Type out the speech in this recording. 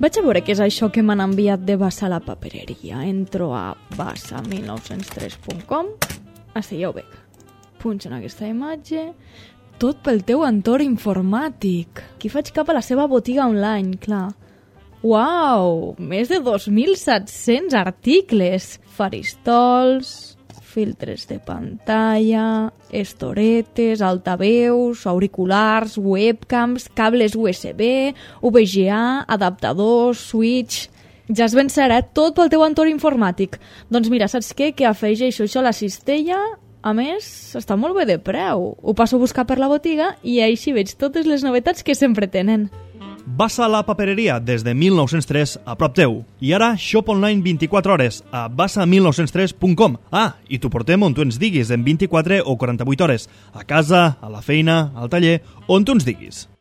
Vaig a veure què és això que m'han enviat de Bassa la papereria. Entro a bassa1903.com. Sí, ja ho veig. Punxo en aquesta imatge. Tot pel teu entorn informàtic. Aquí faig cap a la seva botiga online, clar. Uau! Més de 2.700 articles. Faristols, filtres de pantalla, estoretes, altaveus, auriculars, webcams, cables USB, VGA, adaptadors, switch... Ja es ben serà, tot pel teu entorn informàtic. Doncs mira, saps què? Que afegeixo això a la cistella. A més, està molt bé de preu. Ho passo a buscar per la botiga i així veig totes les novetats que sempre tenen. Bassa la papereria des de 1903 a prop teu. I ara shop online 24 hores a bassa1903.com. I t'ho portem on tu ens diguis, en 24 o 48 hores. A casa, a la feina, al taller, on tu ens diguis.